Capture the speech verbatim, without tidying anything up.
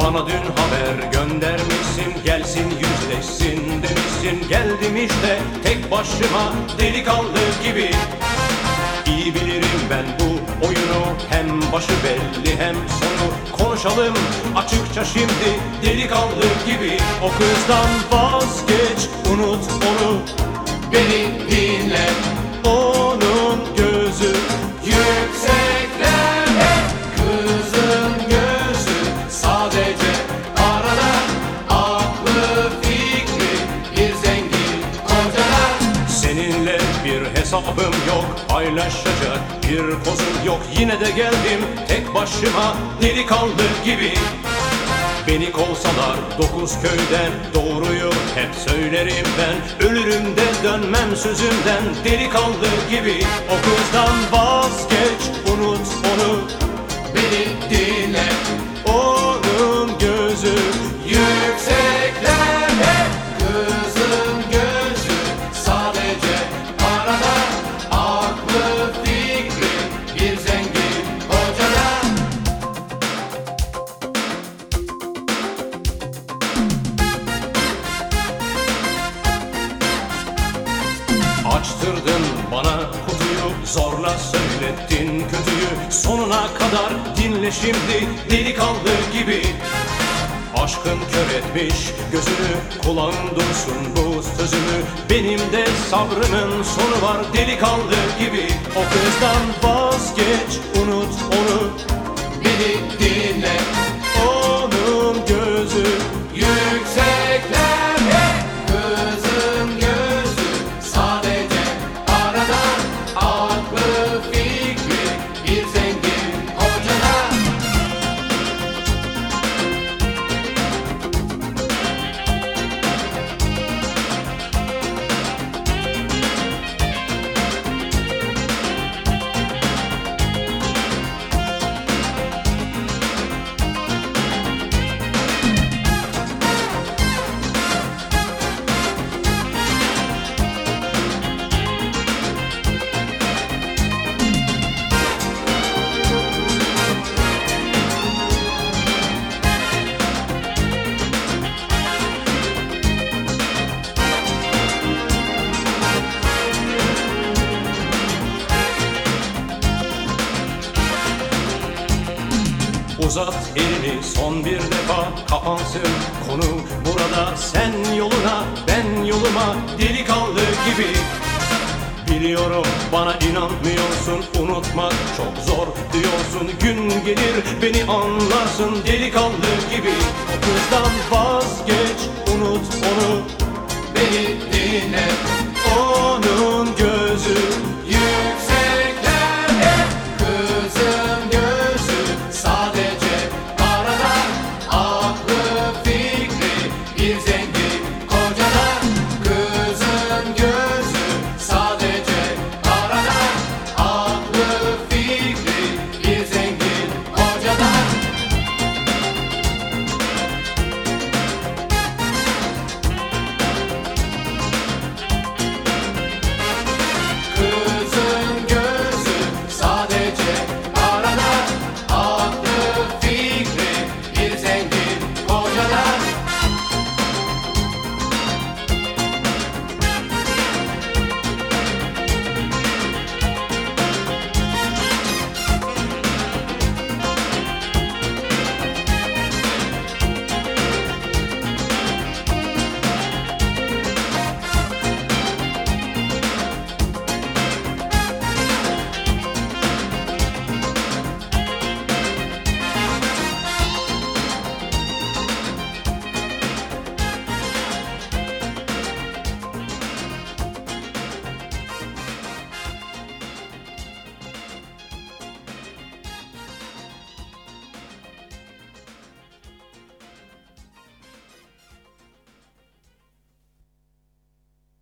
Bana dün haber göndermişsin, gelsin yüzleşsin demişsin. Geldim işte tek başıma delikanlı gibi. İyi bilirim ben bu oyunu, hem başı belli hem sonu. Konuşalım açıkça şimdi delikanlı gibi. O kızdan vazgeç, unut onu, beni dinle. Onun gözü yükseklerde, kızın gözü sadece arada. Aklı fikri bir zengin kocada. Seninle bir hesabım yok, paylaşacak bir kozum yok. Yine de geldim tek başıma delikanlı gibi. Beni kovsalar dokuz köyden doğruyu hep söylerim ben. Ölürüm de dönmem sözümden delikanlı gibi. O kızdan vazgeç, unut onu, beni dinle. Onun gözü yükseklerde, kızın gözü sadece arada. Aklı fikri bir zengin kocada. Açtırdın bana kutuyu, zorla söylettin kötüyü. Sonuna kadar dinle şimdi delikanlı gibi. Aşkın kör etmiş gözünü, kulağın duysun bu sözümü. Benim de sabrımın sonu var delikanlı gibi. O kızdan vazgeç, unut onu, beni dinle. Onun gözü yükseklerde, kızın gözü sadece arada. Aklı fikri bir zengin kocada. Uzat elini son bir defa, kapansın konu burada. Sen yoluna, ben yoluma delikanlı gibi. Biliyorum bana inanmıyorsun, unutmak çok zor diyorsun. Gün gelir beni anlarsın delikanlı gibi. O kızdan vazgeç, unut onu, beni dinle.